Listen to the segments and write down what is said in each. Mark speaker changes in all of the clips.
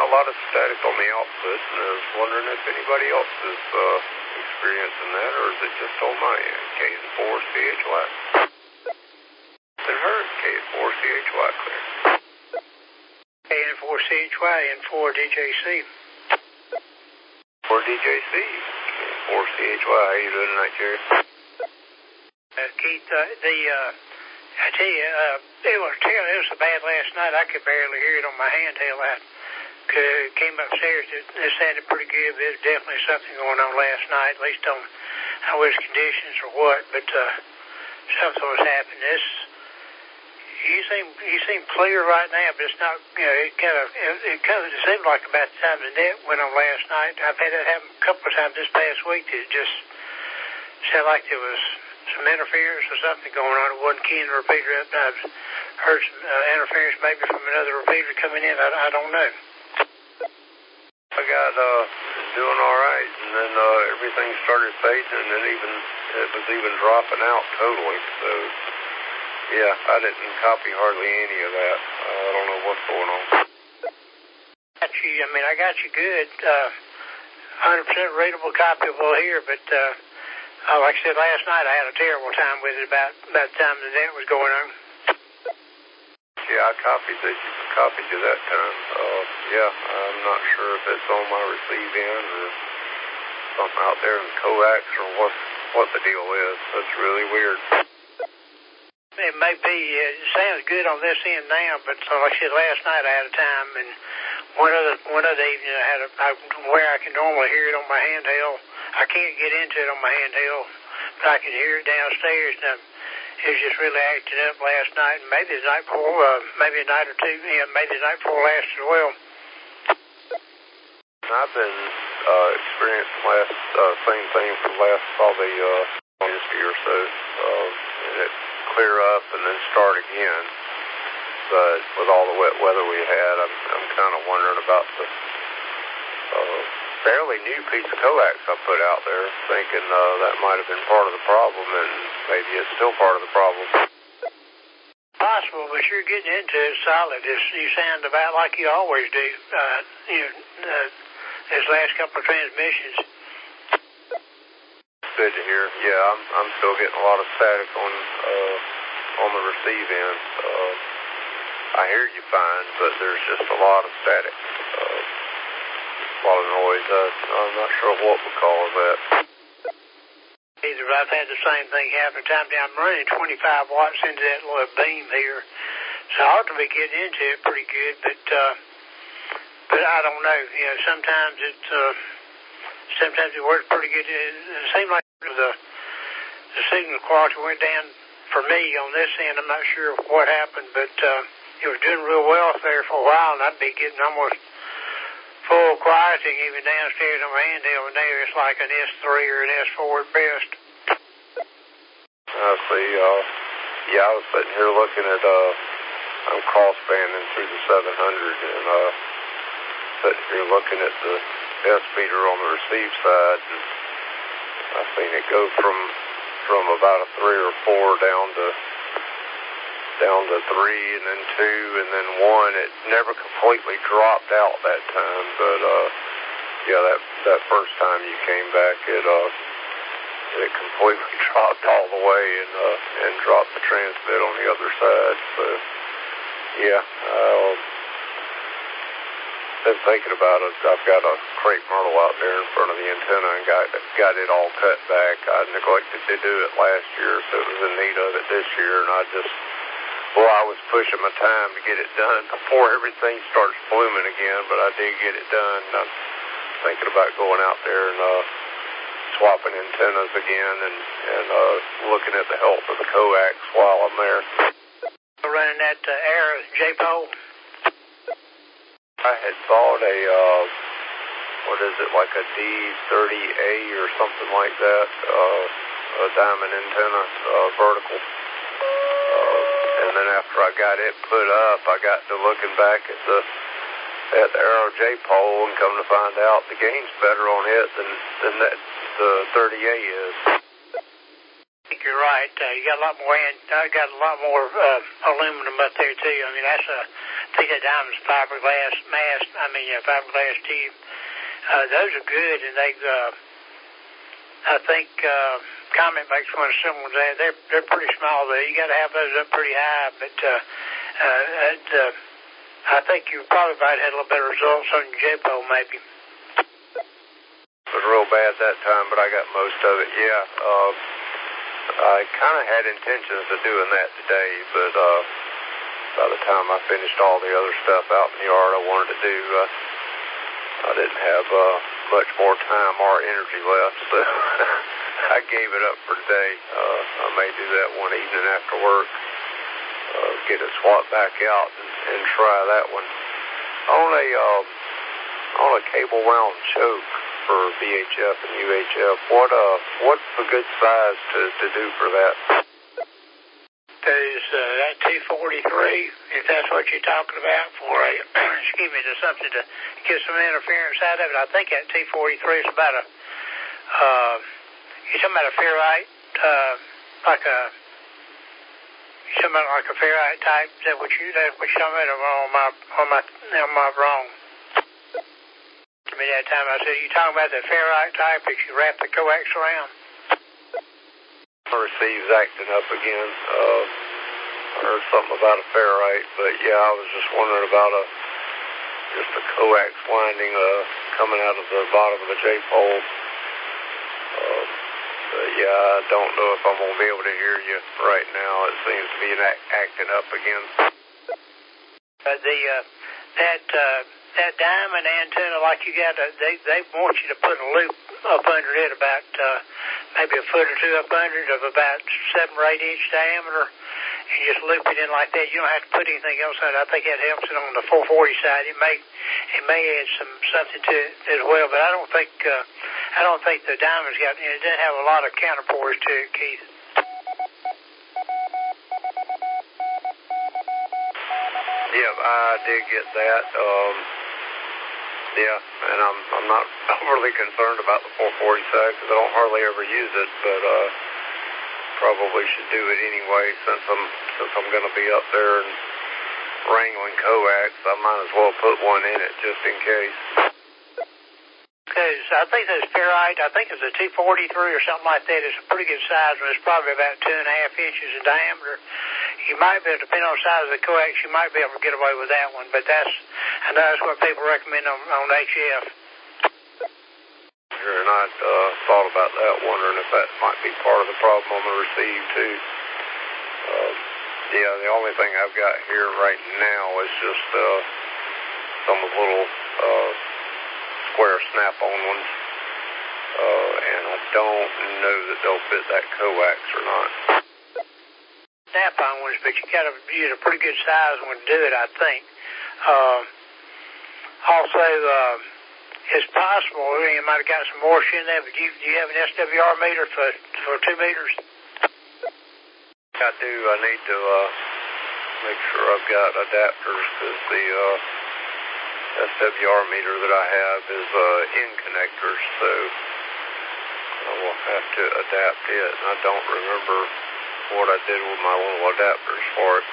Speaker 1: a lot of static on the output, and I was wondering if anybody else is experiencing that, or is it just on my end? KN4CHY. Been heard. KN4CHY clear.
Speaker 2: KN4CHY and 4DJC.
Speaker 1: 4DJC. KN4CHY. How you doing tonight, Jerry?
Speaker 2: Keith, I tell you, it was so bad last night I could barely hear it on my handheld. I came upstairs. It sounded pretty good. There's definitely something going on last night, at least on how his conditions or what. But something was happening. You seem clear right now, but it's not. You know, it seemed like about the time the net went on last night. I've had that happen a couple of times this past week. It just sounded like there was some interference or something going on. It wasn't keying the repeater up. I've heard some interference maybe from another repeater coming in. I don't know.
Speaker 1: I got doing all right, and then everything started fading, and then it was even dropping out totally. So yeah, I didn't copy hardly any of that. I don't know what's going on.
Speaker 2: I got you good. 100% readable, copyable here, but like I said last night, I had a terrible time with it about the time the net was going on.
Speaker 1: Yeah, I copied you that time. Yeah, I'm not sure if it's on my receive end or something out there in coax or what the deal is. That's really weird.
Speaker 2: It may be. It sounds good on this end now, but like I said last night, I had a time, and one other evening I had where I can normally hear it on my handheld. I can't get into it on my handheld, but I can hear it downstairs. Now, it was just really acting up last night, and maybe the night before, maybe a night or two, maybe the night before last as well.
Speaker 1: I've been experiencing same thing for the last probably year or so. And it clear up and then start again. But with all the wet weather we had, I'm kind of wondering about the fairly new piece of coax I put out there, thinking that might have been part of the problem, and maybe it's still part of the problem.
Speaker 2: Possible, but you're getting into it solid. You sound about like you always do. These last couple of transmissions.
Speaker 1: Good to hear. Yeah, I'm still getting a lot of static on the receive end. I hear you fine, but there's just a lot of static. A lot of noise. I'm not sure what we call that.
Speaker 2: Either I've had the same thing happen time down. I'm running 25 watts into that little beam here, so I ought to be getting into it pretty good. But I don't know. Sometimes it works pretty good. It seemed like the signal quality went down for me on this end. I'm not sure what happened, but it was doing real well there for a while, and I'd be getting almost full quieting even downstairs on my handheld, and now it's like an S3 or an S4 at best.
Speaker 1: I see. Yeah, I was sitting here looking at, I'm crossbanding through the 700, and sitting here looking at the S meter on the receive side, and I've seen it go from about a 3 or 4 down to 3 and then 2 and then 1. It never completely dropped out that time, but yeah, that first time you came back, it completely dropped all the way and dropped the transmit on the other side. So yeah, been thinking about it. I've got a crepe myrtle out there in front of the antenna and got it all cut back. I neglected to do it last year, so it was in need of it this year, and I was pushing my time to get it done before everything starts blooming again, but I did get it done. I'm thinking about going out there and swapping antennas again and looking at the health of the coax while I'm there.
Speaker 2: Running that Era J-pole?
Speaker 1: I had bought a, like a D30A or something like that, a diamond antenna, vertical. And then after I got it put up, I got to looking back at the Arrow J-pole, and come to find out the gain's better on it than that the 30A is.
Speaker 2: I think you're right. You got a lot more aluminum up there too. I mean, think that diamond's fiberglass mast. Fiberglass tube. Those are good, and I think Comet makes one similar to that. They're pretty small though. You got to have those up pretty high, but I think you probably might have had a little better results on your J-pole maybe.
Speaker 1: It was real bad that time, but I got most of it. Yeah, I kind of had intentions of doing that today, but by the time I finished all the other stuff out in the yard I wanted to do, I didn't have much more time or energy left, so I gave it up for today. I may do that one evening after work, get it swapped back out and try that one. On a cable wound choke for VHF and UHF, what's a good size to do for that?
Speaker 2: There's that T43, if that's what you're talking about, for a there's something to get some interference out of it. I think that T43 is about you're talking about a ferrite, you're talking about like a ferrite type. Is that what you're talking about? Am I wrong? To me that time I said, you talking about the ferrite type that you wrap the coax around?
Speaker 1: Receives acting up again. I heard something about a ferrite, but yeah, I was just wondering about just a coax winding coming out of the bottom of the J-pole. Yeah, I don't know if I'm gonna be able to hear you right now. It seems to be acting up again.
Speaker 2: That diamond antenna, like you got, they want you to put a loop up under it about maybe a foot or two up under it of about 7 or 8 inch diameter, and just loop it in like that. You don't have to put anything else on it. I think that helps it on the 440 side. It may add something to it as well, but I don't think the diamond's got. It doesn't have a lot of counterpoise to it, Keith.
Speaker 1: Yeah, I did get that. Yeah, and I'm not overly concerned about the 440 side because I don't hardly ever use it, but probably should do it anyway since I'm going to be up there and wrangling coax. I might as well put one in it just in case.
Speaker 2: Because I think that's ferrite. I think it's a T43 or something like that. It's a pretty good size one. It's probably about 2.5 inches in diameter. You might be, depending on the size of the coax, you might be able to get away with that one. But I know that's what people recommend on HF.
Speaker 1: Sure, and I thought about that, wondering if that might be part of the problem on the receive too. Yeah, the only thing I've got here right now is just some little square snap-on ones, and I don't know that they'll fit that coax or not.
Speaker 2: Snap-on ones, but you got to use a pretty good size one to do it, I think. Also, it's possible you might have got some moisture in there, but do you have an SWR meter for 2 meters?
Speaker 1: I do. I need to make sure I've got adapters because the SWR meter that I have is in connectors, so I will have to adapt it. And I don't remember what I did with my little adapters for it.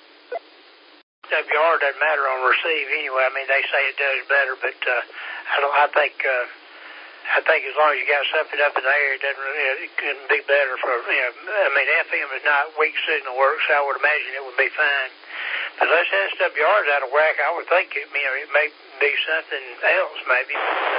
Speaker 2: SWR doesn't matter on receive anyway. I mean, they say it does better, but I think as long as you got something up in the air, it couldn't be better for. I mean, FM is not weak signal work, so I would imagine it would be fine. Unless SWR is out of whack, I would think it may be something else, maybe.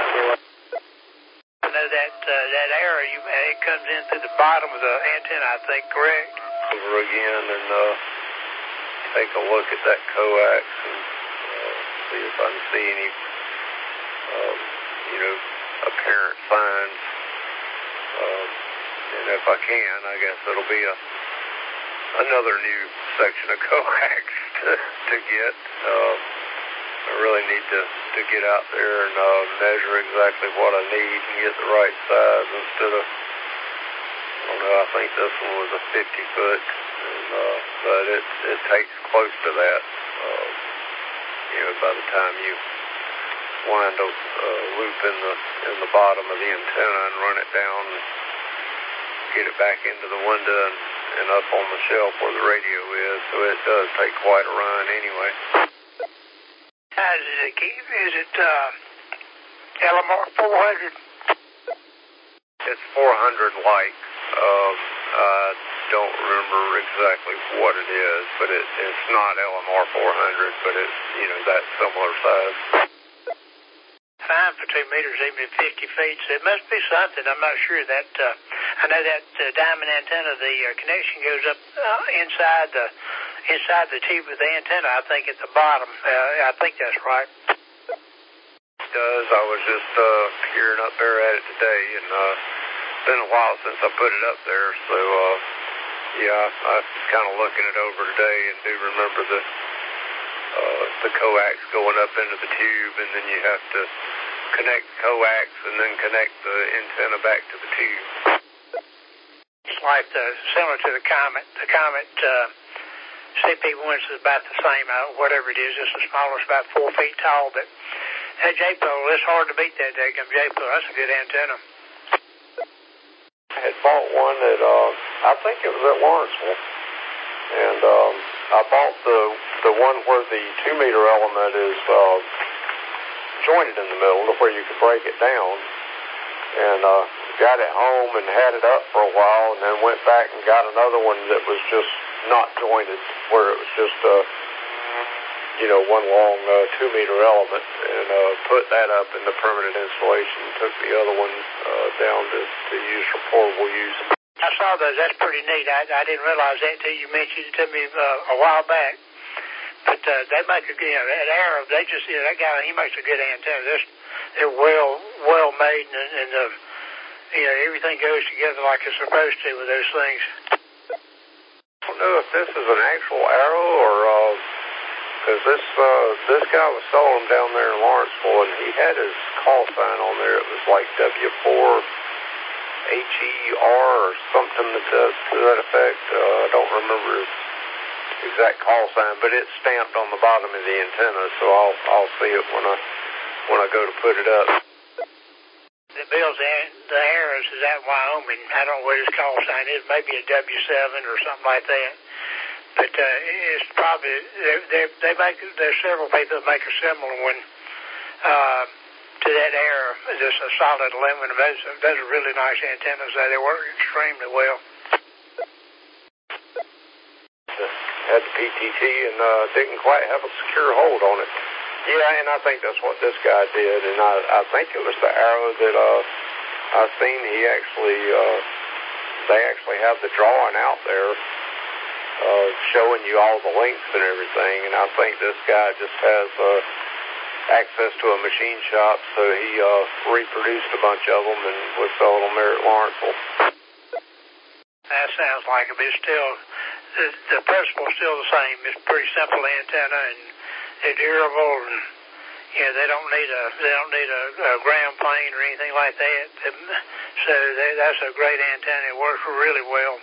Speaker 2: I know that air, it comes in through the bottom of the antenna, I think, correct?
Speaker 1: Over again and take a look at that coax and see if I can see any, apparent signs. And if I can, I guess it'll be another new section of coax to get. I really need to get out there and measure exactly what I need and get the right size instead of, I don't know, I think this one was a 50-foot, but it takes close to that. By the time you wind a loop in the bottom of the antenna and run it down and get it back into the window and up on the shelf where the radio is, so it does take quite a run anyway.
Speaker 2: Is it LMR 400?
Speaker 1: It's 400 like. I don't remember exactly what it is, but it's not LMR 400, but it's, that similar size.
Speaker 2: Fine for 2 meters, even at 50 feet. So it must be something. I'm not sure that. I know that diamond antenna, the connection goes up inside the tube of the antenna. I think at the bottom. I think that's right.
Speaker 1: It does. I was just peering up there at it today, and it's been a while since I put it up there. So I was kind of looking it over today, and do remember the coax going up into the tube, and then you have to connect the coax and then connect the antenna back to the tube.
Speaker 2: It's like similar to the Comet. The Comet CP1 is about the same, whatever it is. It's the smallest, about 4 feet tall. But that J-pole, it's hard to beat that daggum J-pole. That's a good antenna.
Speaker 1: I had bought one at, I think it was at Lawrenceville. And I bought the one where the 2 meter element is jointed in the middle to where you could break it down. And got it home and had it up for a while, and then went back and got another one that was just not jointed, where it was just one long 2 meter element, and put that up in the permanent installation. Took the other one down to use for portable use.
Speaker 2: I saw those. That's pretty neat. I didn't realize that until you mentioned it to me a while back. But they make a good, at Arrow, they just, that guy, he makes a good antenna. They're well made, and everything goes together like it's supposed to with those things.
Speaker 1: I don't know if this is an actual Arrow or, because this guy was selling them down there in Lawrenceville, and he had his call sign on there. It was like W4HER or something to that effect. I don't remember his exact call sign, but it's stamped on the bottom of the antenna, so I'll see it when I go to put it up.
Speaker 2: The Bills, the Harris is out in Wyoming. I don't know what his call sign is. Maybe a W7 or something like that. But it's probably there's several people that make a similar one to that Arrow. Just a solid aluminum. Those are really nice antennas. They work extremely well.
Speaker 1: Had the PTT and didn't quite have a secure hold on it. Yeah, and I think that's what this guy did, and I think it was the Arrow that I've seen. They actually have the drawing out there showing you all the links and everything, and I think this guy just has access to a machine shop, so he reproduced a bunch of them and was selling them there at Lawrenceville.
Speaker 2: That sounds like it, but it's still, the principle's still the same. It's a pretty simple antenna, and they're durable, and they don't need a ground plane or anything like that. So that's a great antenna. It works really well.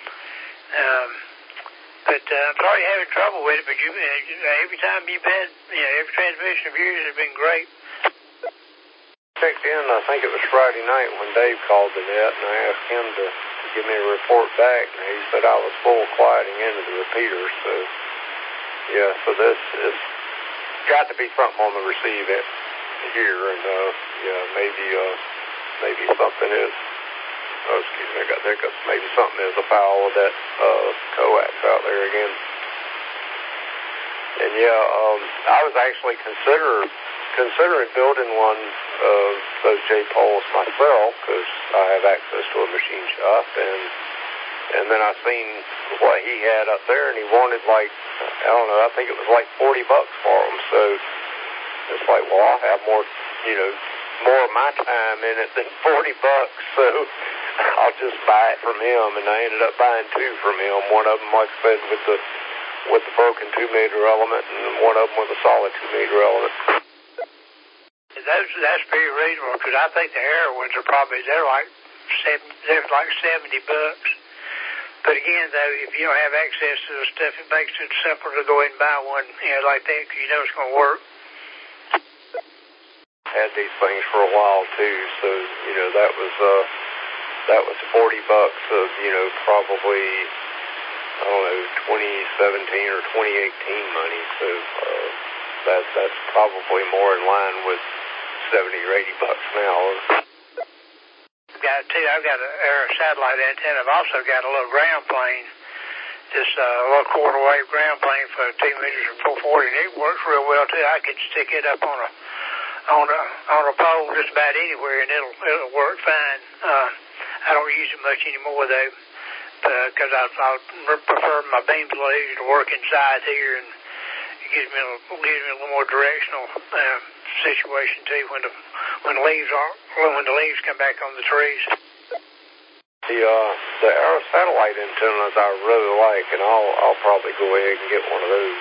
Speaker 2: But I'm sorry you're having trouble with it. But every time you've been, every transmission of yours has been great.
Speaker 1: Checked in. I think it was Friday night when Dave called the net, and I asked him to give me a report back, and he said I was full quieting into the repeater. So so this is got to be something on the receive it here, and maybe something is. Oh, excuse me, I got hiccups. Maybe something is afoul of that coax out there again. And I was actually considering building one of those J-poles myself, because I have access to a machine shop, and then I seen what he had up there, and he wanted I think it was like $40 for them. So it's like, well, I'll have more of my time in it than $40. So I'll just buy it from him, and I ended up buying two from him. One of them, like I said, with the broken 2 meter element, and one of them with a solid 2 meter element.
Speaker 2: That's pretty reasonable, because I think the Arrow ones are probably they're like $70. But again, though, if you don't have access to the stuff, it makes it simpler to go ahead and buy one, like that, because you know it's going to work.
Speaker 1: Had these things for a while too, so that was $40 of probably, I don't know, 2017 or 2018 money. So that's probably more in line with $70 or $80 now.
Speaker 2: I've got an air satellite antenna. I've also got a little ground plane, this little quarter wave ground plane for 2 meters or 440, and it works real well too. I can stick it up on a pole just about anywhere, and it'll work fine. I don't use it much anymore though, because I prefer my beams a little easier to work inside here, and it gives me a little more directional situation too when the leaves come back on the trees.
Speaker 1: The Arrow satellite antennas I really like, and I'll probably go ahead and get one of those.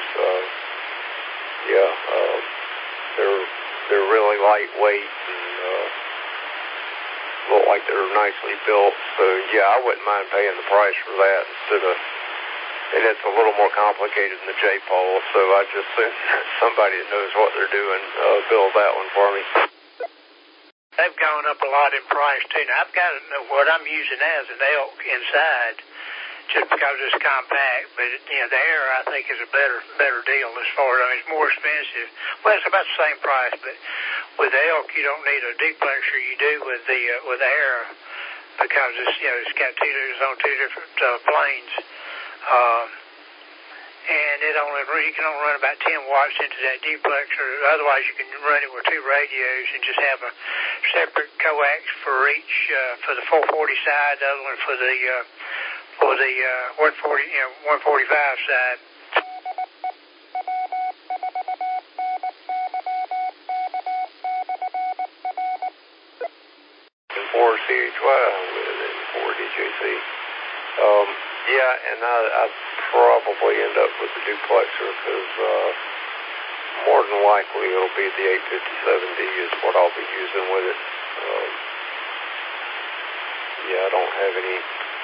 Speaker 1: They're really lightweight and look like they're nicely built. So yeah, I wouldn't mind paying the price for that instead of. And it's a little more complicated than the J-pole, so I just sent somebody that knows what they're doing build that one for me.
Speaker 2: They've gone up a lot in price too. Now I've got what I'm using now is an elk inside, just because it's compact. But the Air I think is a better deal as far as it's more expensive. Well, it's about the same price, but with the elk you don't need a duplexer. You do with the Air because it's got it's on two different planes. And you can only run about 10 watts into that duplexer. Otherwise, you can run it with two radios and just have a separate coax for each, for the 440 side, the other one for the 145 side.
Speaker 1: And 4 CHY with it, 4 DJC. Yeah, and I'd probably end up with the duplexer because more than likely it'll be the 857D is what I'll be using with it. I don't have any.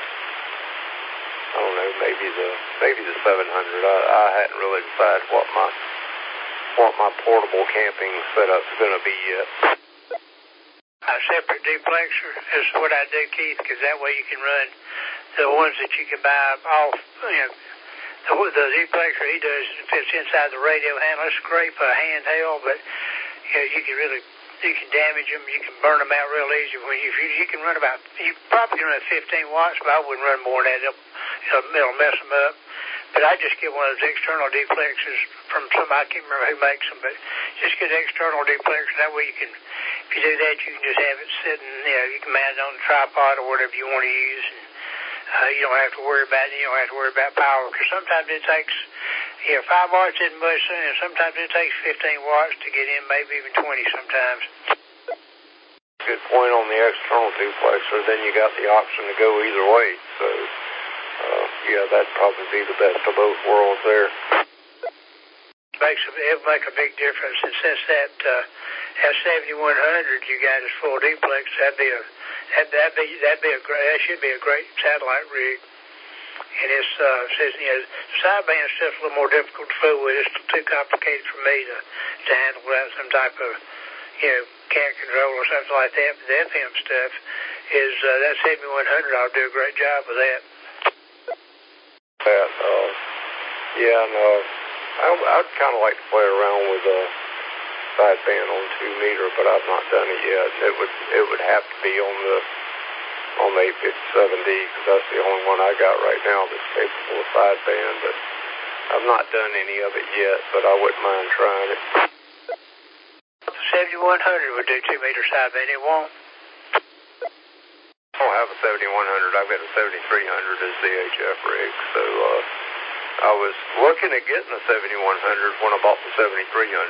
Speaker 1: I don't know, maybe the 700. I hadn't really decided what my portable camping setup's going to be yet.
Speaker 2: A separate duplexer is what I do, Keith, because that way you can run the ones that you can buy off, the duplexer he does fits inside the radio handle. It's great for a handheld, but you can damage them, you can burn them out real easy. You can run you probably can run 15 watts, but I wouldn't run more than that. It'll mess them up. But I just get one of those external duplexers from somebody, I can't remember who makes them, but just get an external duplexer. That way if you do that, you can just have it sitting, you can mount it on the tripod or whatever you want to use, and you don't have to worry about it. You don't have to worry about power, because sometimes it takes, 5 watts isn't much, and sometimes it takes 15 watts to get in, maybe even 20 sometimes.
Speaker 1: Good point on the external duplexer. Then you got the option to go either way. So, that'd probably be the best of both worlds there.
Speaker 2: It'll make a big difference, and since that 7100 you got is full duplex, that should be a great satellite rig. And it's says the sideband stuff's a little more difficult to fool with. It's too complicated for me to handle without some type of cat control or something like that. But the FM stuff is that 7100. I'll do a great job with that.
Speaker 1: I'd kind of like to play around with a sideband on 2 meter, but I've not done it yet. It would have to be on the 857D because that's the only one I got right now that's capable of sideband. But I've not done any of it yet, but I wouldn't mind trying it.
Speaker 2: The 7100 would do 2 meter sideband. It won't.
Speaker 1: I don't have a 7100. I've got a 7300 as the HF rig, so I was looking at getting a 7100 when I bought the 7300.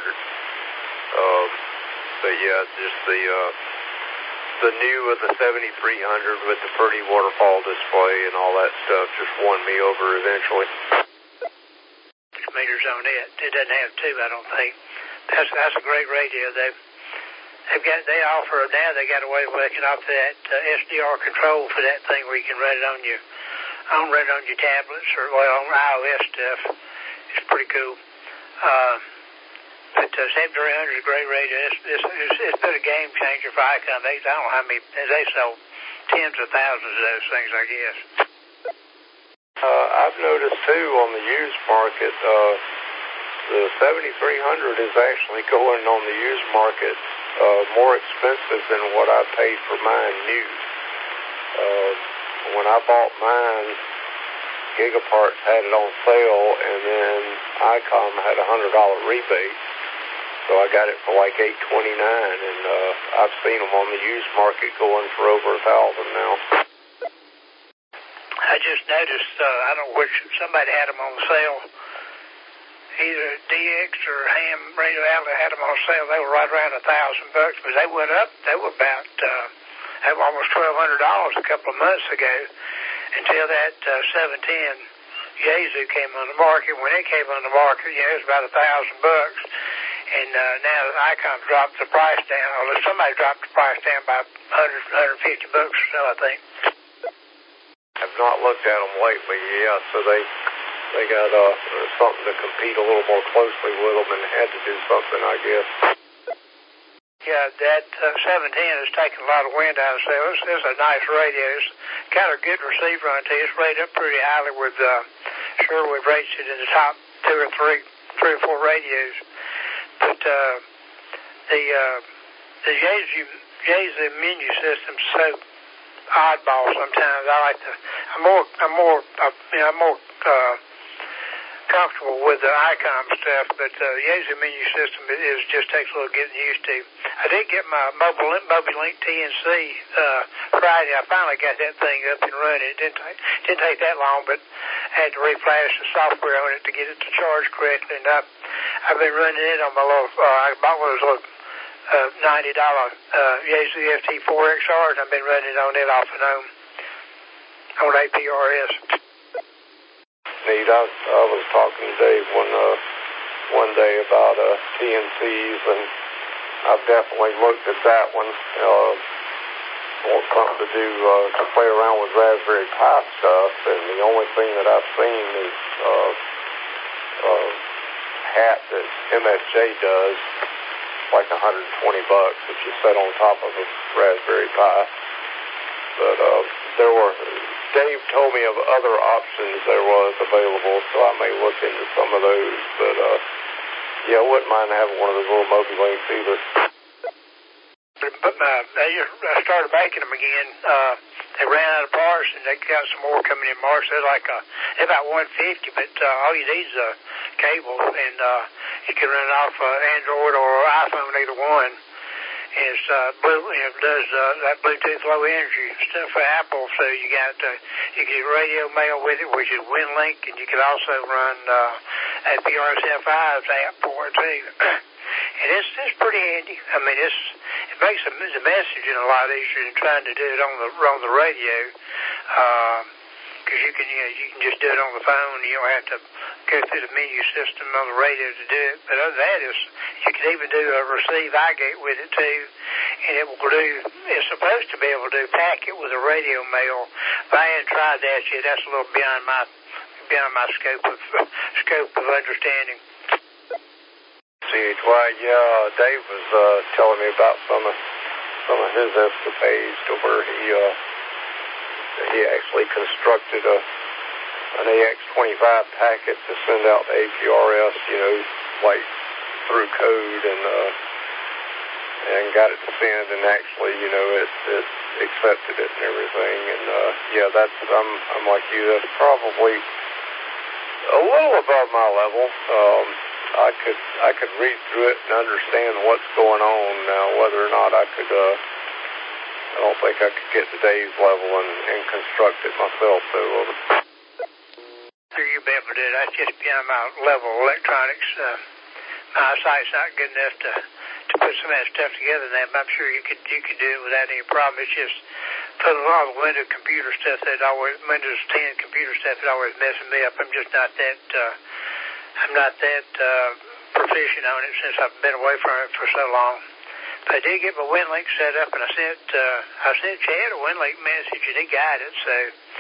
Speaker 1: But just the new of the 7300 with the pretty waterfall display and all that stuff just won me over eventually.
Speaker 2: 6 meters on it. It doesn't have 2, I don't think. That's a great radio. They offer now. They got a way where they can offer that SDR control for that thing where you can run it on your tablets or on iOS stuff. It's pretty cool. But 7300 is a great radio. It's been a game changer for Icom. I don't know how many. They sold tens of thousands of those things, I guess.
Speaker 1: I've noticed too on the used market, the 7300 is actually going on the used market more expensive than what I paid for mine new. When I bought mine, Gigaparts had it on sale, and then ICOM had a $100 rebate, so I got it for like $829, and I've seen them on the used market going for over $1,000 now.
Speaker 2: I just noticed, I don't know which, somebody had them on sale. Either DX or Ham Radio Outlet had them on sale. They were right around $1,000, but they went up. They were about, they were almost $1,200 a couple of months ago until that 710 Yaesu came on the market. When it came on the market, it was about $1,000. And now ICOM dropped the price down, or somebody dropped the price down by $150 or so, I think.
Speaker 1: I've not looked at them lately, yeah, so they got something to compete a little more closely with them and had to do something, I guess.
Speaker 2: Yeah, that 710 has taken a lot of wind out of sales. It's a nice radio. It's got a good receiver on it. It's rated up pretty highly with Sherwood rates it in the top three or four radios. But the Yaesu menu system's so oddball sometimes. I'm more comfortable with the ICOM stuff, but the Yaesu menu system just takes a little getting used to. I did get my MobiLink TNC Friday. I finally got that thing up and running. It didn't take that long, but I had to reflash the software on it to get it to charge correctly. And I've been running it on my little. I bought one of those little $90 Yaesu FT4XR, and I've been running on it off and on APRS.
Speaker 1: Neat. I was talking to Dave one day about TNCs, and I've definitely looked at that one. Want something to do to play around with Raspberry Pi stuff, and the only thing that I've seen is a hat that MSJ does, like $120 that you set on top of a Raspberry Pi. But Dave told me of other options there was available, so I may look into some of those. But yeah, I wouldn't mind having one of those little MobiLinks either.
Speaker 2: But I started making them again. They ran out of parts, and they got some more coming in March. They're about $150, but all you need is a cable, and you can run it off Android or iPhone, either one. And it's it does that Bluetooth low energy stuff for Apple. So you can get radio mail with it, which is WinLink, and you can also run APRS F5's app for it too. And it's pretty handy. I mean, it makes the messaging a lot easier than trying to do it on the radio. Because you can just do it on the phone. You don't have to go through the menu system on the radio to do it. But other than that, you can even do a receive iGate with it too, and it's supposed to be able to do packet with a radio mail. But I haven't tried that yet. That's a little beyond my scope of understanding.
Speaker 1: CHY, yeah, Dave was telling me about some of his escapades to where he actually constructed an AX25 packet to send out to APRS, like through code, and got it to send, and actually, it accepted it and everything. And yeah, I'm like you. That's probably a little above my level. I could read through it and understand what's going on. Now, whether or not I don't think I could get to Dave's level and construct it myself, though.
Speaker 2: Sure, you'll be able to do it. That's just beyond my level of electronics. My eyesight's not good enough to put some of that stuff together. Now, but I'm sure you could do it without any problem. It's just put a lot of Windows 10 computer stuff that always messing me up. I'm just not that. I'm not that proficient on it since I've been away from it for so long. But I did get my WinLink set up, and I sent Chad a WinLink message, and he got it. So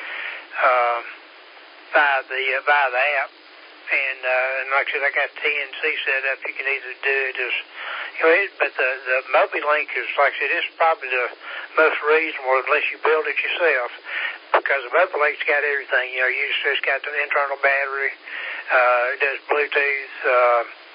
Speaker 2: via the app, and like I said, I got TNC set up. You can either do it as but the MobiLink is, like I said, it's probably the most reasonable unless you build it yourself, because the MobiLink's got everything. It's got the internal battery. It does Bluetooth.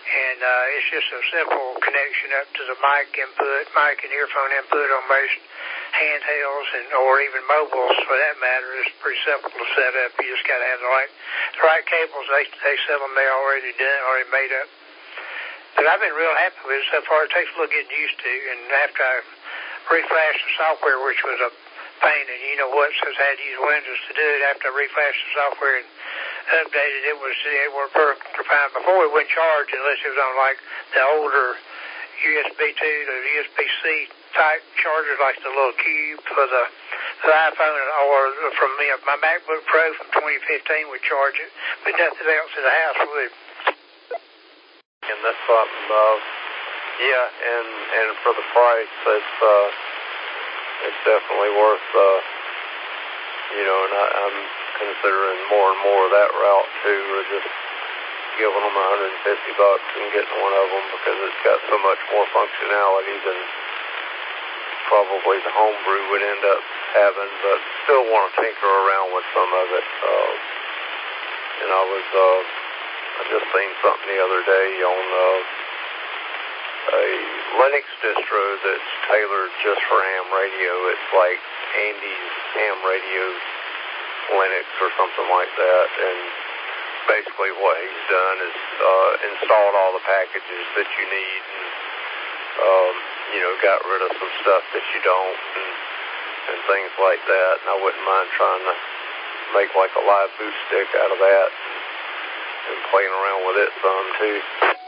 Speaker 2: And it's just a simple connection up to the mic and earphone input on most handhelds or even mobiles for that matter. It's pretty simple to set up. You just got to have the right cables. They sell them there already made up. But I've been real happy with it so far. It takes a little getting used to. And after I reflashed the software, which was a pain, and you know what, since I had to use Windows to do it, after I reflashed the software and updated it, worked perfectly fine. Before it wouldn't charge unless it was on like the older USB 2 to USB-C type chargers, like the little cube for the iPhone, or from my MacBook Pro from 2015 would charge it, but nothing else in the house would.
Speaker 1: And that's something, and for the price, it's definitely worth, and I'm considering more and more of that route too, or just giving them $150 and getting one of them, because it's got so much more functionality than probably the homebrew would end up having, but still want to tinker around with some of it. And I just seen something the other day on a Linux distro that's tailored just for ham radio. It's like Andy's Ham Radio Linux or something like that, and basically what he's done is installed all the packages that you need and got rid of some stuff that you don't and things like that. And I wouldn't mind trying to make like a live boot stick out of that and playing around with it some too.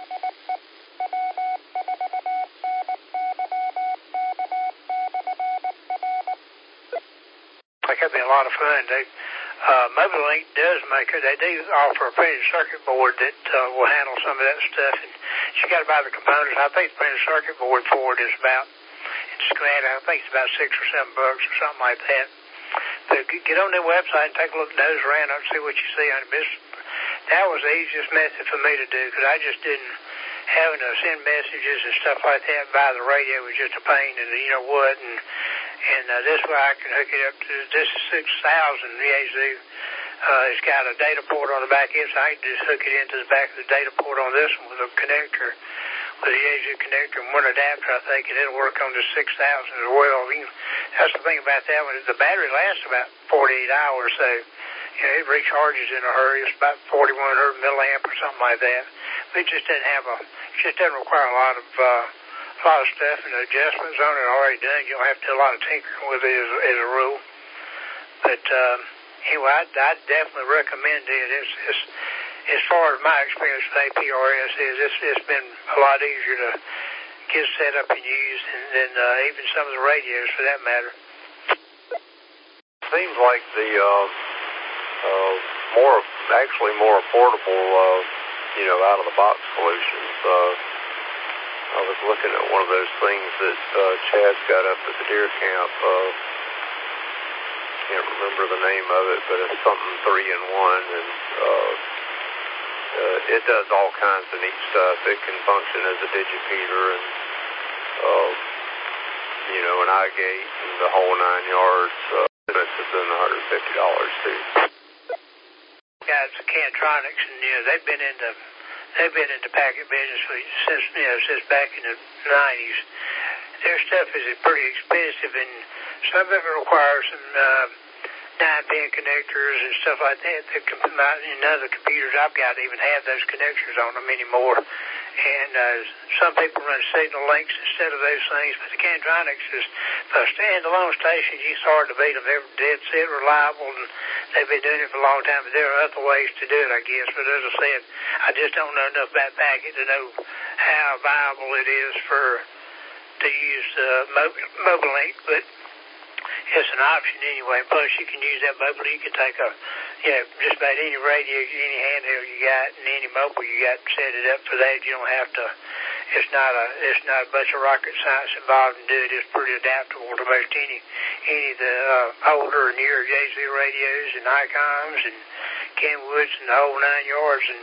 Speaker 2: Like that'd be a lot of fun. Mobilink does make it. They do offer a printed circuit board that will handle some of that stuff. And you got to buy the components. I think the printed circuit board for it is about, I think it's about $6 or $7 or something like that. But get on their website and take a look, nose around and see what you see on it. That was the easiest method for me to do, because I just didn't having to send messages and stuff like that by the radio was just a pain, and you know what, and this way I can hook it up to, this is 6000 Yaesu. It's got a data port on the back end, so I can just hook it into the back of the data port on this one with a connector, with a Yaesu connector and one adapter, I think, and it'll work on the 6000 as well. That's the thing about that one, is the battery lasts about 48 hours, so it recharges in a hurry. It's about 4100 milliamp or something like that. But it just doesn't require a lot of stuff, and the adjustments on it are already done. You don't have to do a lot of tinkering with it as a rule. But anyway, I definitely recommend it. It's as far as my experience with APRS is, it's been a lot easier to get set up and used than even some of the radios for that matter.
Speaker 1: Seems like the more affordable, out of the box solutions. I was looking at one of those things that Chad's got up at the deer camp. Can't remember the name of it, but it's something 3-in-1, and it does all kinds of neat stuff. It can function as a digipeater and an iGate and the whole 9 yards. It's in $150 too.
Speaker 2: Guys, Cantronics, and they've been into packet business since back in the 90s. Their stuff is pretty expensive, and some of it requires some 9-pin connectors and stuff like that. None of the computers I've got even have those connectors on them anymore. And some people run signal links instead of those things, but the Cantronics is for standalone stations. It's hard to beat them. They're dead set reliable, and they've been doing it for a long time. But there are other ways to do it, I guess. But as I said, I just don't know enough about packet to know how viable it is to use Mobilink, but it's an option anyway. Plus, you can use that mobile. You can take just about any radio, any handheld you got, and any mobile you got, and set it up for that. You don't have to. It's not a bunch of rocket science involved in doing it. It's pretty adaptable to most any of the older and newer Yaesu radios and Icoms and Kenwoods and the whole 9 yards, and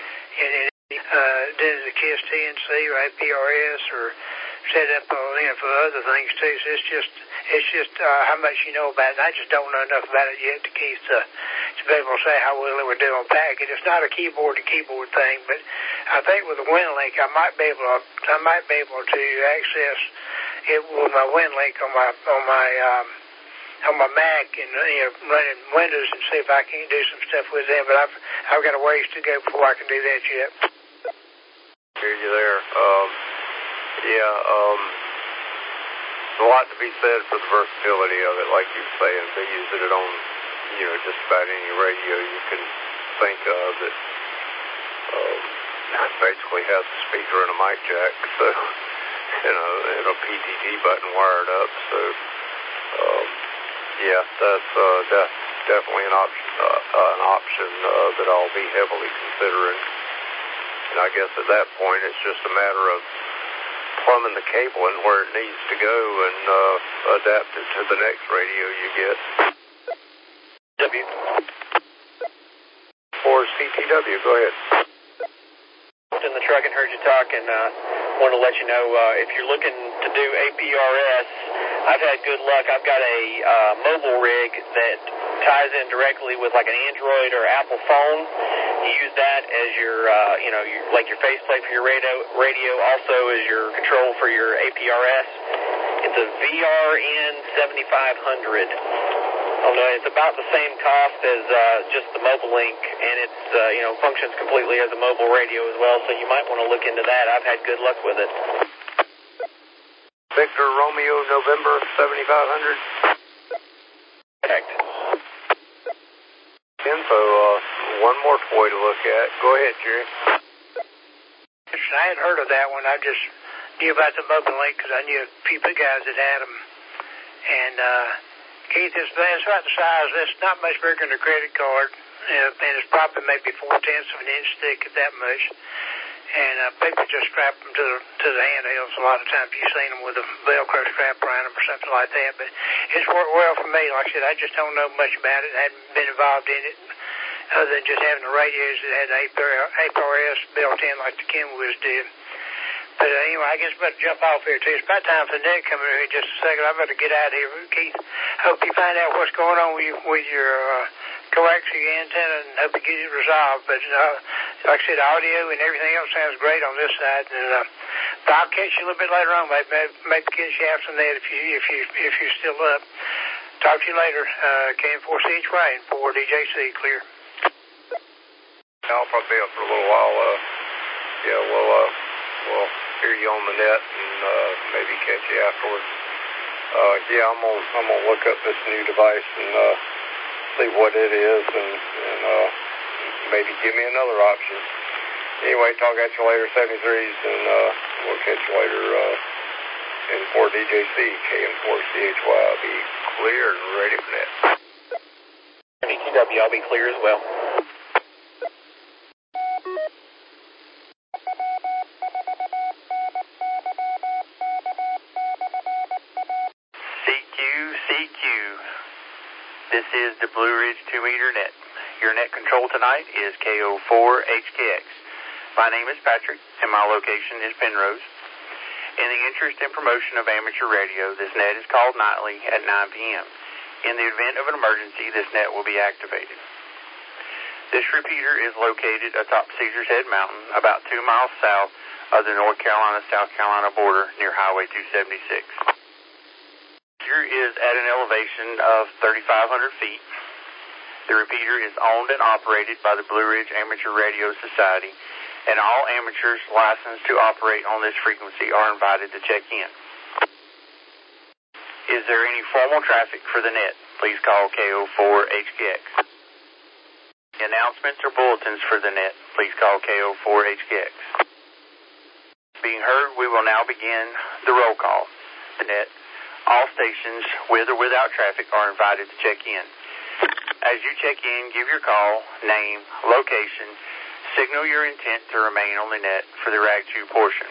Speaker 2: does the KISS TNC or APRS or set up for other things too. So it's just how much you know about it. And I just don't know enough about it yet to keep to be able to say how well it would do on packet. It's not a keyboard-to-keyboard thing, but I think with the WinLink, I might be able to access it with my WinLink on my Mac and running Windows and see if I can do some stuff with them. But I've got a ways to go before I can do that yet.
Speaker 1: Hear you there. There's a lot to be said for the versatility of it, like you were saying. They use it on, just about any radio you can think of that basically has a speaker and a mic jack, so, and a PTT button wired up. So, that's definitely an option that I'll be heavily considering. And I guess at that point, it's just a matter of plumbing the cable in where it needs to go and adapt it to the next radio you get.
Speaker 3: W.
Speaker 1: Or CTW, go ahead.
Speaker 3: In the truck and heard you talk, and want to let you know if you're looking to do APRS, I've had good luck. I've got a mobile rig that ties in directly with like an Android or Apple phone. You use that as your, like your faceplate for your radio, also as your control for your APRS. It's a VRN 7500. It's about the same cost as just the Mobile Link, and it's functions completely as a mobile radio as well. So you might want to look into that. I've had good luck with it.
Speaker 1: Victor Romeo November 7500.
Speaker 3: Correct.
Speaker 1: Info. One more toy to look at. Go ahead, Jerry.
Speaker 2: I hadn't heard of that one. I just knew about the Mobile Link because I knew a few guys that had them. And Keith, it's about the size. It's not much bigger than a credit card, and it's probably maybe 4/10 of an inch thick, at that much. And people just strap them to the handhelds. A lot of times you've seen them with a Velcro strap around them or something like that. But it's worked well for me. Like I said, I just don't know much about it. I hadn't been involved in it other than just having the radios that had APRS built in like the Kenwoods did. But anyway, I guess I better jump off here, too. It's about time for Nick coming here in just a second. I better get out of here. Keith, hope you find out what's going on with your coaxial antenna, and hope you get it resolved. But like I said, audio and everything else sounds great on this side. And but I'll catch you a little bit later on. Maybe get you out from that if you're still up. Talk to you later. KM4CHY and 4DJC clear.
Speaker 1: I'll probably be up for a little while. We'll hear you on the net and maybe catch you afterwards. I'm gonna look up this new device and see what it is and maybe give me another option. Anyway, talk at you later, 73s, and we'll catch you later in 4DJC, KM4CHY. I'll be clear and ready for that.
Speaker 3: TW, I'll be clear as well.
Speaker 4: CQ. This is the Blue Ridge 2-meter net. Your net control tonight is KO4HKX. My name is Patrick, and my location is Penrose. In the interest and promotion of amateur radio, this net is called nightly at 9 p.m. In the event of an emergency, this net will be activated. This repeater is located atop Caesar's Head Mountain, about 2 miles south of the North Carolina-South Carolina border near Highway 276. Repeater is at an elevation of 3,500 feet. The repeater is owned and operated by the Blue Ridge Amateur Radio Society, and all amateurs licensed to operate on this frequency are invited to check in. Is there any formal traffic for the net? Please call KO4HKX. Announcements or bulletins for the net? Please call KO4HKX. Being heard, we will now begin the roll call. The net. All stations, with or without traffic, are invited to check in. As you check in, give your call, name, location, signal your intent to remain on the net for the RAG 2 portion.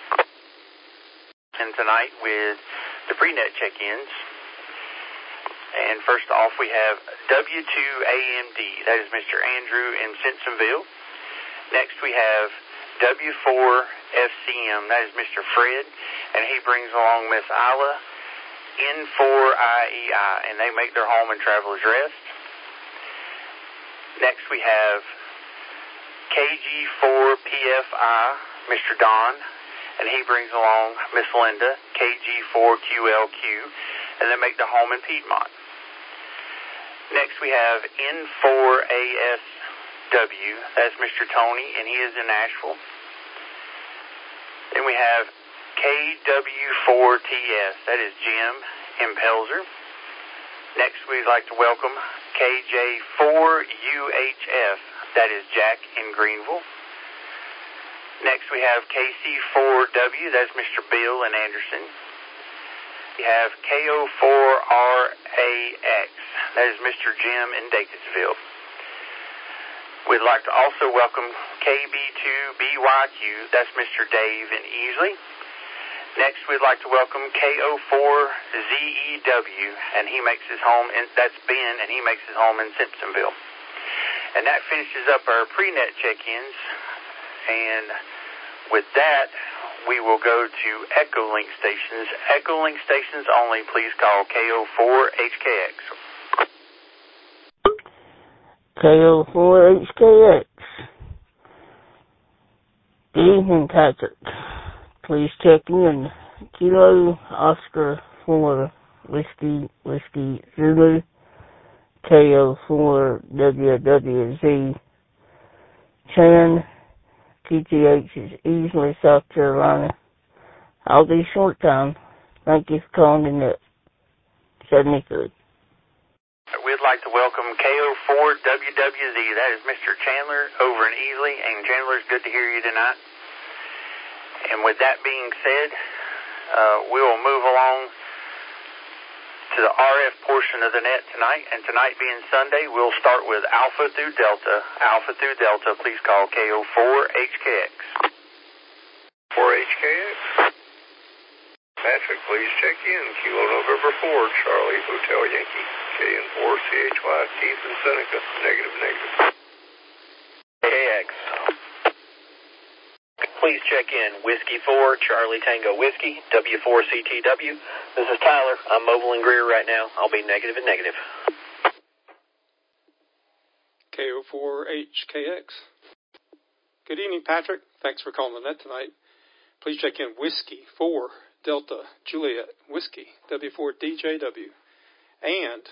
Speaker 4: And tonight with the pre-net check-ins. And first off, we have W2AMD. That is Mr. Andrew in Simpsonville. Next, we have W4FCM. That is Mr. Fred, and he brings along Miss Isla. N4IEI, and they make their home in Traveler's Rest. Next we have KG4PFI, Mr. Don, and he brings along Miss Linda, KG4QLQ, and they make the home in Piedmont. Next we have N4ASW, that's Mr. Tony, and he is in Nashville. Then we have KW4TS, that is Jim in Pelzer. Next we'd like to welcome KJ4UHF, that is Jack in Greenville. Next we have KC4W, that's Mr. Bill in Anderson. We have KO4RAX, that is Mr. Jim in Daconsville. We'd like to also welcome KB2BYQ, that's Mr. Dave in Easley. Next we'd like to welcome KO4ZEW, and he makes his home in, that's Ben, and he makes his home in Simpsonville. And that finishes up our pre-net check-ins, and with that, we will go to Echolink stations. Echolink stations only, please call KO4HKX.
Speaker 5: KO4HKX. Good evening, Patrick. Please check in. Kilo Oscar 4 Whiskey Zulu. KO4WWZ. Chan. PTH is Easley, South Carolina. I'll be short time. Thank you for calling in at 73.
Speaker 4: We'd like to welcome KO4WWZ. That is Mr. Chandler over in Easley. And Chandler, it's good to hear you tonight. And with that being said, we will move along to the RF portion of the net tonight. And tonight being Sunday, we'll start with Alpha through Delta. Alpha through Delta, please call KO4HKX.
Speaker 1: 4HKX. Patrick, please check in. Kilo November 4, Charlie, Hotel Yankee. KN4CHY, Keith and Seneca. Negative.
Speaker 3: KX. Please check in. Whiskey 4, Charlie Tango Whiskey, W4CTW. This is Tyler. I'm mobile in Greer right now. I'll be negative and negative.
Speaker 6: KO4HKX. Good evening, Patrick. Thanks for calling the net tonight. Please check in Whiskey 4, Delta Juliet Whiskey, W4DJW, and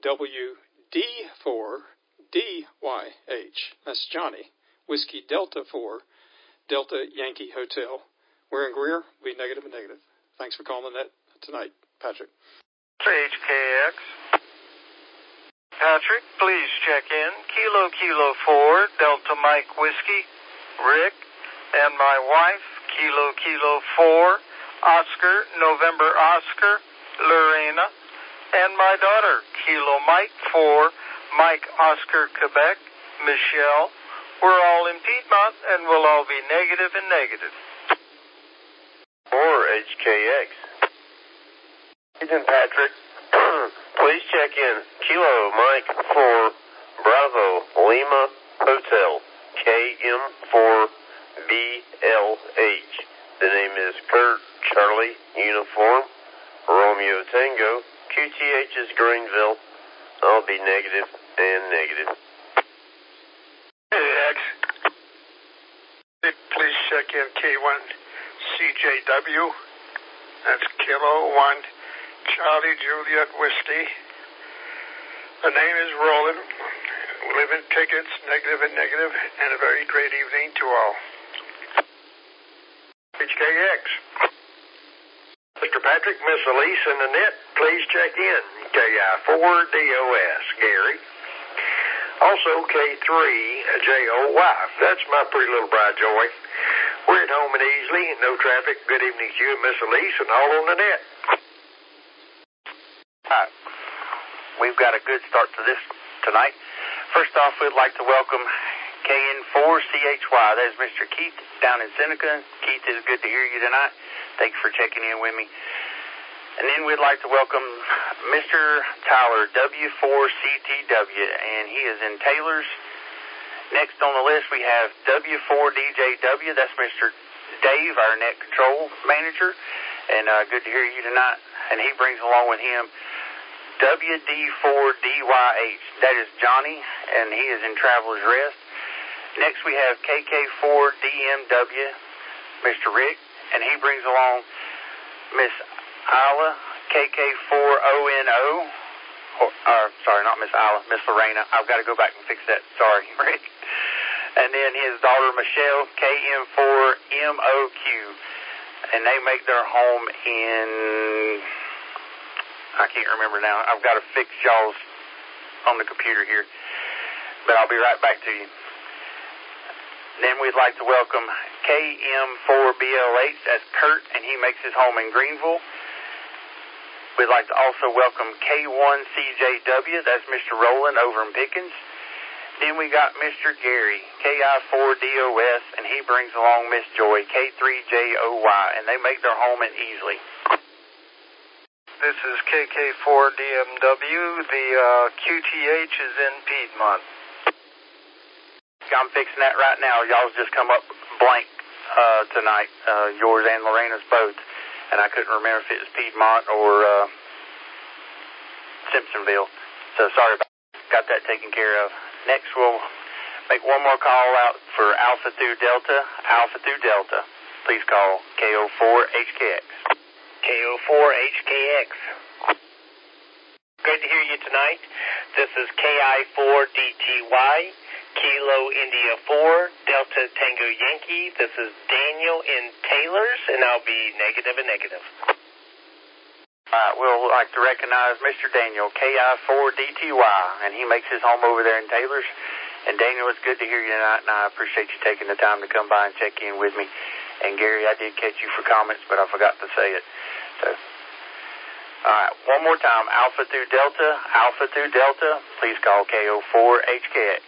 Speaker 6: WD4DYH. That's Johnny. Whiskey Delta 4, Delta Yankee Hotel. We're in Greer. Be negative and negative. Thanks for calling the net tonight, Patrick.
Speaker 7: HKX. Patrick, please check in. Kilo 4, Delta Mike Whiskey, Rick, and my wife, Kilo 4, Oscar, November Oscar, Lorena, and my daughter, Kilo Mike 4, Mike Oscar, Quebec, Michelle. We're all in Piedmont, and we'll all be negative and negative.
Speaker 1: 4HKX. Ethan Patrick, please check in. Kilo Mike 4, Bravo Lima Hotel, KM4BLH. The name is Kurt Charlie Uniform, Romeo Tango, QTH is Greenville. I'll be negative and negative.
Speaker 7: KX. Please check in K1 CJW. That's Kilo 1 Charlie Juliet Whiskey. The name is Roland. We live in tickets, negative and negative, and a very great evening to all. HKX. Mr. Patrick, Miss Elise, and Annette, please check in. KI4DOS, Gary. Also K3JOY. That's my pretty little bride, Joy. We're at home in Easley, no traffic. Good evening to you and Miss Elise, and all on the net.
Speaker 4: Hi. We've got a good start to this tonight. First off, we'd like to welcome KN4CHY. That is Mr. Keith down in Seneca. Keith, it's good to hear you tonight. Thank you for checking in with me. And then we'd like to welcome Mr. Tyler, W4CTW, and he is in Taylor's. Next on the list, we have W4DJW. That's Mr. Dave, our net control manager. And good to hear you tonight. And he brings along with him WD4DYH. That is Johnny, and he is in Traveler's Rest. Next we have KK4DMW, Mr. Rick, and he brings along Miss Isla, KK4ONO. Sorry, not Miss Isla, Miss Lorena. I've got to go back and fix that. Sorry, Rick. And then his daughter Michelle, KM4MOQ, and they make their home in, I can't remember now. I've got to fix y'all's on the computer here, but I'll be right back to you. Then we'd like to welcome KM4BLH, that's Kurt, and he makes his home in Greenville. We'd like to also welcome K1CJW, that's Mr. Rowland over in Pickens. Then we got Mr. Gary, KI4DOS, and he brings along Miss Joy, K3JOY, and they make their home in Easley.
Speaker 7: This is KK4DMW. The QTH is in Piedmont.
Speaker 4: I'm fixing that right now. Y'all's just come up blank tonight, yours and Lorena's both, and I couldn't remember if it was Piedmont or Simpsonville. So sorry about that. Got that taken care of. Next, we'll make one more call out for Alpha through Delta. Alpha through Delta. Please call KO4HKX.
Speaker 3: KO4HKX. Great to hear you tonight. This is KI4DTY, Kilo India 4, Delta Tango Yankee. This is Daniel in Taylor's, and I'll be negative and negative.
Speaker 4: We'll like to recognize Mr. Daniel, KI4DTY, and he makes his home over there in Taylor's. And Daniel, it's good to hear you tonight, and I appreciate you taking the time to come by and check in with me. And Gary, I did catch you for comments, but I forgot to say it. So, all right, one more time, Alpha through Delta, please call KO4HKX.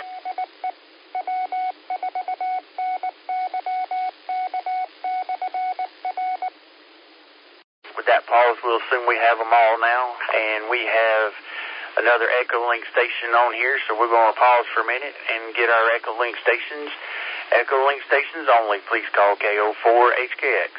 Speaker 4: With that pause, we'll assume we have them all now, and we have another Echolink station on here, so we're going to pause for a minute and get our Echolink stations. Echolink stations only, please call KO4HKX.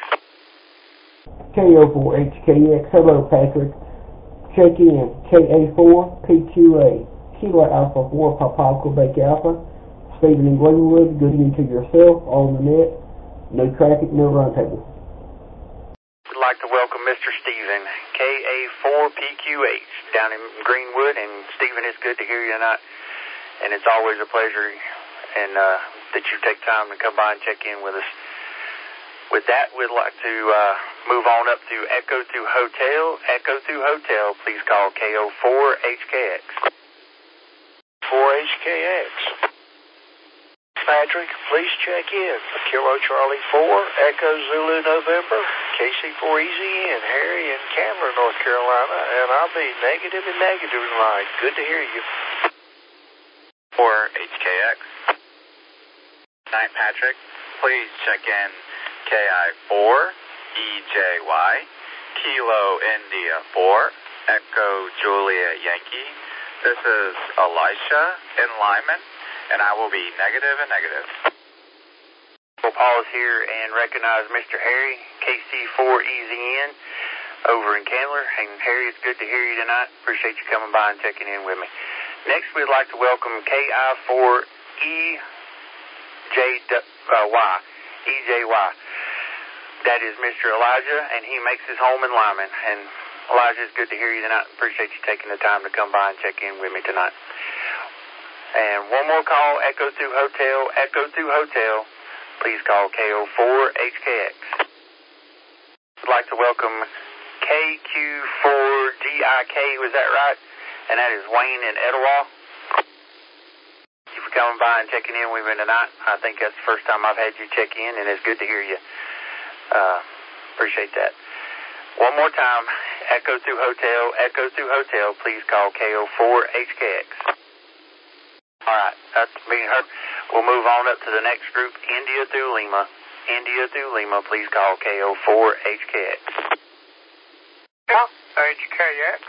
Speaker 8: KO4HKX, hello Patrick. Check in, KA4PQA, Kilo Alpha 4, Papa Quebec Alpha. Stephen in Glenwood, good evening to yourself, on the net. No traffic, no roundtable.
Speaker 4: We'd like to welcome Mr. Stephen, KA4PQH, down in Greenwood. And Stephen, it's good to hear you tonight, and it's always a pleasure and that you take time to come by and check in with us. With that, we'd like to move on up to Echo 2 Hotel. Echo 2 Hotel, please call KO4HKX.
Speaker 9: 4HKX. Patrick, please check in. Kilo Charlie 4, Echo Zulu November, KC4 Easy in Harry and Cameron, North Carolina, and I'll be negative and negative tonight. Good to hear you.
Speaker 10: 4HKX. Night, Patrick. Please check in KI4EJY, Kilo India 4, Echo Julia Yankee. This is Elisha in Lyman, and I will be negative and negative.
Speaker 4: We'll pause here and recognize Mr. Harry, KC4EZN, over in Candler. And Harry, it's good to hear you tonight. Appreciate you coming by and checking in with me. Next, we'd like to welcome KI4EJY. That is Mr. Elijah, and he makes his home in Lyman. And Elijah, it's good to hear you tonight. Appreciate you taking the time to come by and check in with me tonight. And one more call, Echo 2 Hotel. Echo 2 Hotel, please call KO4HKX. I'd like to welcome KQ4GIK, was that right? And that is Wayne in Etowah. Thank you for coming by and checking in with me tonight. I think that's the first time I've had you check in, and it's good to hear you. Appreciate that. One more time, Echo 2 Hotel, please call KO4HKX. All right, that's being heard. We'll move on up to the next group, India through Lima. Please call KO4HKX.
Speaker 2: HKX.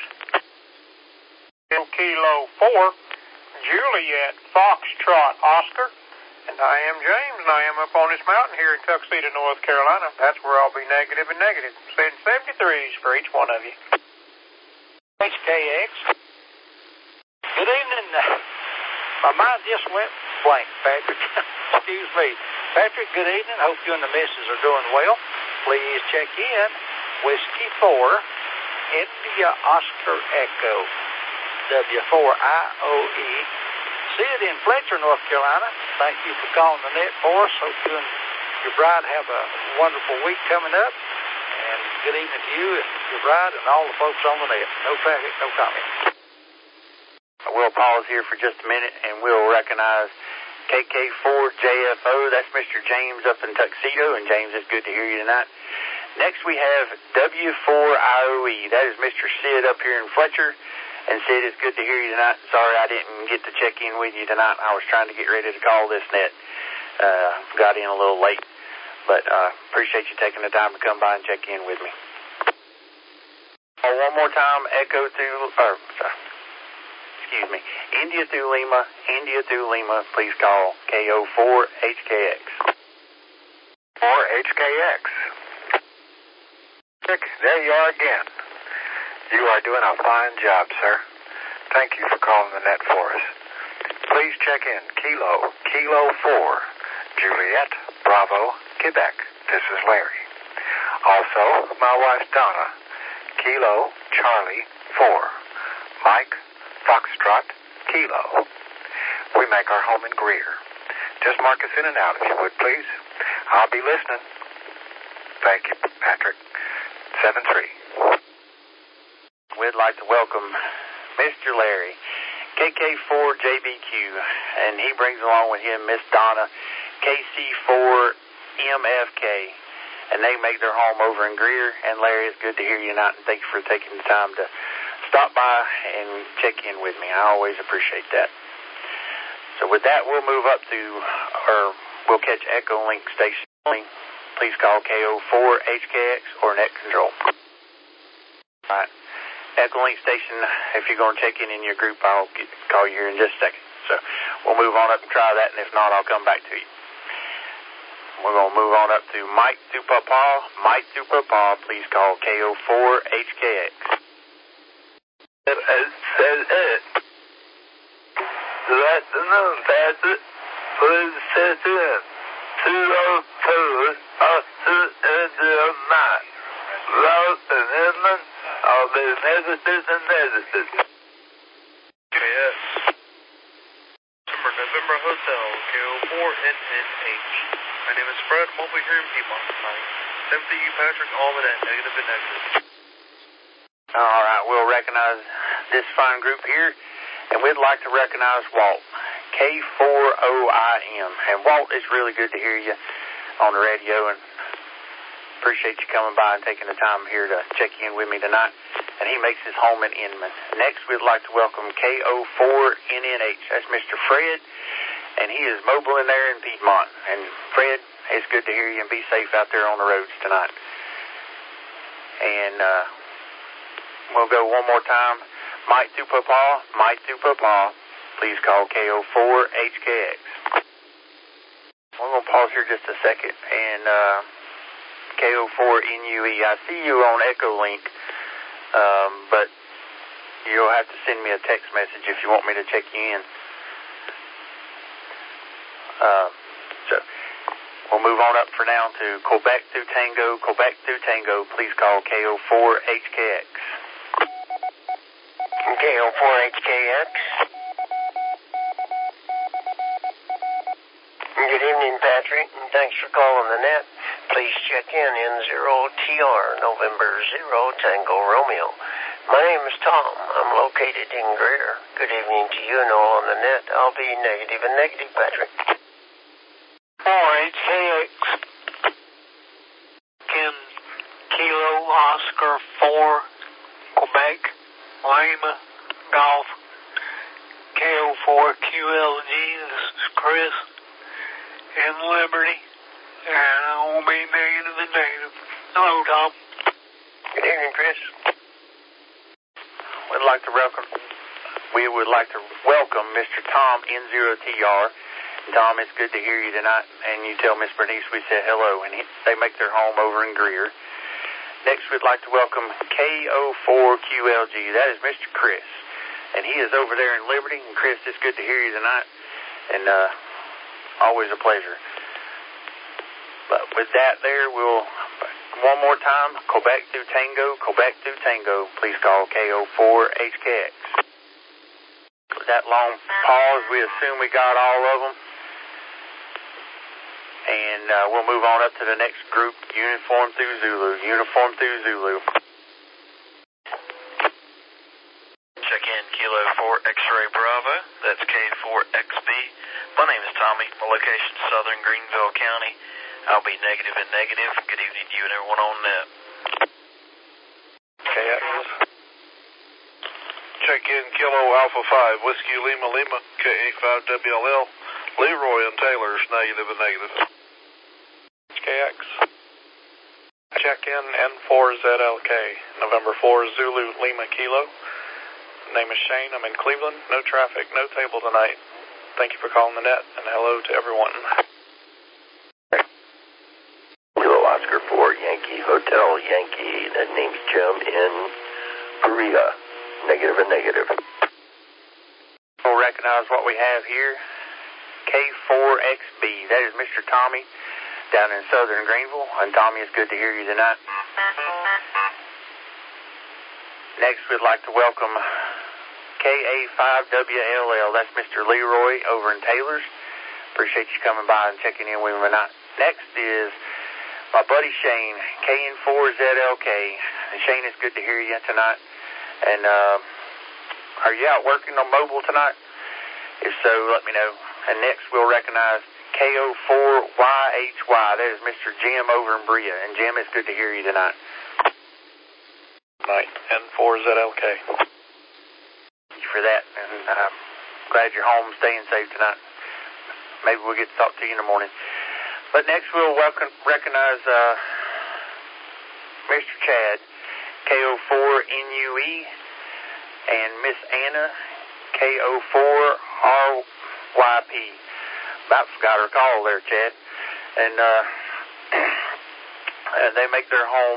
Speaker 2: Kilo 4, Juliet Foxtrot Oscar. And I am James, and I am up on this mountain here in Tuxedo, North Carolina. That's where I'll be negative and negative. Send 73s for each one of you.
Speaker 9: HKX. Good evening. My mind just went blank, Patrick. Excuse me. Patrick, good evening. Hope you and the missus are doing well. Please check in. Whiskey 4, India Oscar Echo, W4IOE. Sid in Fletcher, North Carolina. Thank you for calling the net for us. Hope you and your bride have a wonderful week coming up. And good evening to you and your bride and all the folks on the net. No traffic, no comment.
Speaker 4: We'll pause here for just a minute and we'll recognize KK4JFO. That's Mr. James up in Tuxedo. And James, it's good to hear you tonight. Next we have W4IOE. That is Mr. Sid up here in Fletcher. And Sid, it's good to hear you tonight. Sorry I didn't get to check in with you tonight. I was trying to get ready to call this net. Got in a little late. But appreciate you taking the time to come by and check in with me. One more time, India through Lima, please call KO4HKX.
Speaker 11: 4HKX. Rick, there you are again. You are doing a fine job, sir. Thank you for calling the net for us. Please check in Kilo 4, Juliet, Bravo, Quebec. This is Larry. Also, my wife Donna, Kilo Charlie 4, Mike Foxtrot, Kilo. We make our home in Greer. Just mark us in and out if you would, please. I'll be listening. Thank you, Patrick. 7-3.
Speaker 4: We'd like to welcome Mr. Larry, KK4JBQ, and he brings along with him Miss Donna, KC4MFK, and they make their home over in Greer. And Larry, it's good to hear you tonight, and thank you for taking the time to stop by and check in with me. I always appreciate that. So with that, we'll move up to, we'll catch Echo Link Station. Please call KO4HKX or Net Control. All right. Echo Link Station, if you're going to check in your group, I'll call you here in just a second. So we'll move on up and try that, and if not, I'll come back to you. We're going to move on up to Mike Tupapa. Mike Tupapa, please call KO4HKX.
Speaker 12: Good afternoon, Patrick. Please check in 202 Austin, India 9. Loud and Inland. I'll be negative and negative.
Speaker 13: KS. November Hotel, KO4NNH. My name is Fred. I'm over here in Piedmont tonight. Same to you, Patrick. All of that negative and negative.
Speaker 4: All right, we'll recognize this fine group here, and we'd like to recognize Walt, K4OIM. And Walt, it's really good to hear you on the radio, and appreciate you coming by and taking the time here to check in with me tonight. And he makes his home in Inman. Next, we'd like to welcome KO4NNH. That's Mr. Fred, and he is mobile in there in Piedmont. And Fred, it's good to hear you, and be safe out there on the roads tonight. And we'll go one more time. Mike Tupapa, please call KO4HKX. We're going to pause here just a second. And KO4NUE, I see you on Echo Link, but you'll have to send me a text message if you want me to check you in. So we'll move on up for now to Quebec through Tango. Please call KO4HKX.
Speaker 14: KO4HKX. Good evening, Patrick, and thanks for calling the net. Please check in N0TR, November 0, Tango Romeo. My name is Tom. I'm located in Greer. Good evening to you and all on the net. I'll be negative and negative, Patrick.
Speaker 2: 4HKX. Kilo Oscar 4, Quebec, Lima, Golf. KO4QLG, this is Chris in Liberty. And I won't be negative and negative. Hello, Tom.
Speaker 14: Good evening, Chris.
Speaker 4: We would like to welcome Mr. Tom N0TR. Tom, it's good to hear you tonight. And you tell Miss Bernice we said hello. And they make their home over in Greer. Next, we'd like to welcome KO4QLG. That is Mr. Chris, and he is over there in Liberty. And Chris, it's good to hear you tonight, and always a pleasure. But with that there, we'll, one more time, Quebec through Tango, please call KO4HKX. With that long pause, we assume we got all of them. And we'll move on up to the next group, Uniform through Zulu.
Speaker 13: Check in Kilo 4 X-Ray Bravo. That's K4XB. My name is Tommy. My location is Southern Greenville County. I'll be negative and negative. Good evening to you and everyone on net.
Speaker 9: KX. Check in Kilo Alpha 5 Whiskey Lima Lima KA5WLL. Leroy and Taylor's negative and negative.
Speaker 15: KX. Check in N4ZLK, November 4 Zulu Lima Kilo. Name is Shane. I'm in Cleveland. No traffic, no table tonight. Thank you for calling the net, and hello to everyone.
Speaker 14: Kilo Oscar 4 Yankee Hotel Yankee. That name's Jim in Korea. Negative and negative.
Speaker 4: We'll recognize what we have here. K4XB. That is Mr. Tommy down in Southern Greenville. And Tommy, it's good to hear you tonight. Next, we'd like to welcome KA5WLL. That's Mr. Leroy over in Taylor's. Appreciate you coming by and checking in with me tonight. Next is my buddy Shane, KN4ZLK. And Shane, it's good to hear you tonight. And are you out working on mobile tonight? If so, let me know. And next, we'll recognize KO4YHY. That is Mr. Jim over in Bria. And Jim, it's good to hear you tonight.
Speaker 15: Night, N4ZLK.
Speaker 4: Thank you for that. And I'm glad you're home staying safe tonight. Maybe we'll get to talk to you in the morning. But next, we'll recognize Mr. Chad, KO4NUE, and Miss Anna, KO4RYP. About forgot her call there, Chad. And they make their home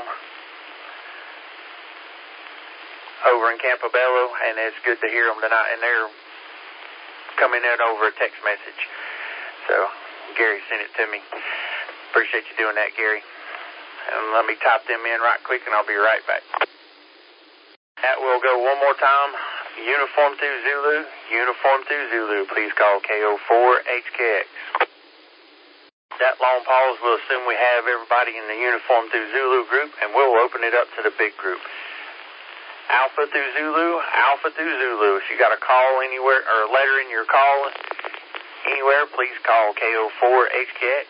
Speaker 4: over in Campobello, and it's good to hear them tonight. And they're coming in over a text message. So Gary sent it to me. Appreciate you doing that, Gary. And let me type them in right quick, and I'll be right back. That will go one more time. Uniform 2 Zulu, please call KO4HKX. That long pause, we'll assume we have everybody in the Uniform 2 Zulu group, and we'll open it up to the big group. Alpha through Zulu. If you got a call anywhere, or a letter in your call anywhere, please call KO4HKX.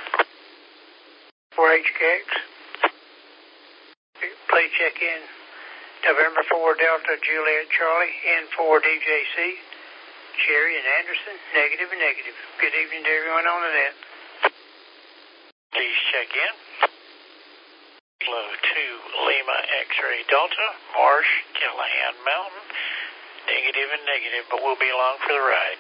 Speaker 2: 4HKX. Please check in November 4 Delta Juliet Charlie, N4 DJC, Cherry and Anderson, negative and negative. Good evening to everyone on the net.
Speaker 16: Please check in. Kilo 2 Lima X-Ray Delta, Marsh, Callahan Mountain, negative and negative, but we'll be along for the ride.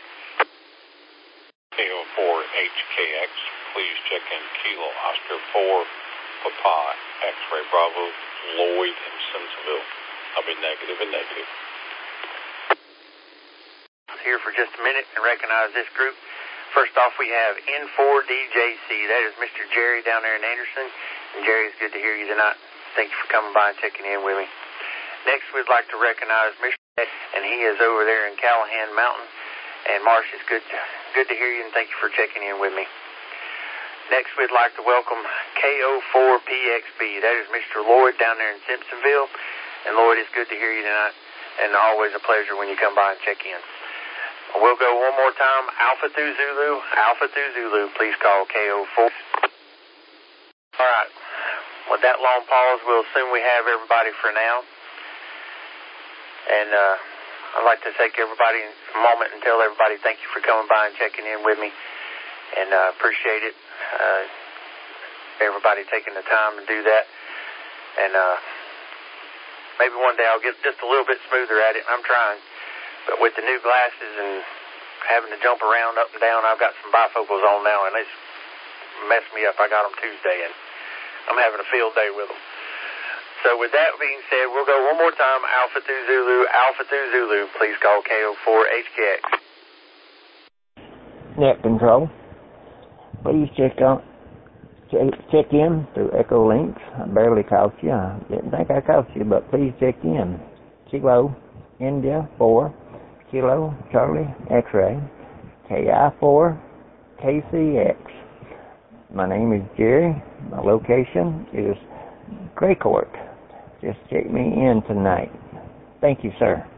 Speaker 17: KO4HKX, please check in Kilo Oscar 4 Papa X-Ray Bravo, Lloyd in Simpsonville. I'll be negative and negative.
Speaker 4: Here for just a minute and recognize this group. First off, we have N4DJC. That is Mr. Jerry down there in Anderson. And Jerry, it's good to hear you tonight. Thank you for coming by and checking in with me. Next, we'd like to recognize Mr. and he is over there in Callahan Mountain. And Marsh, it's good to hear you, and thank you for checking in with me. Next, we'd like to welcome KO4PXB. That is Mr. Lloyd down there in Simpsonville. And Lloyd, it's good to hear you tonight, and always a pleasure when you come by and check in. We'll go one more time. Alpha through Zulu, please call KO4. All right. With that long pause, we'll assume we have everybody for now. And I'd like to take everybody a moment and tell everybody thank you for coming by and checking in with me. And appreciate it. Everybody taking the time to do that. And maybe one day I'll get just a little bit smoother at it. I'm trying. But with the new glasses and having to jump around up and down, I've got some bifocals on now, and it's messed me up. I got them Tuesday, and I'm having a field day with them. So with that being said, we'll go one more time. Alpha 2 Zulu, Alpha 2 Zulu. Please call KO4HKX.
Speaker 18: Net control. Please check in through Echo Links. I barely caught you. I didn't think I caught you, but please check in. Kilo India 4, Kilo Charlie X-ray, KI4 KCX. My name is Jerry. My location is Gray Court. Just check me in tonight. Thank you, sir.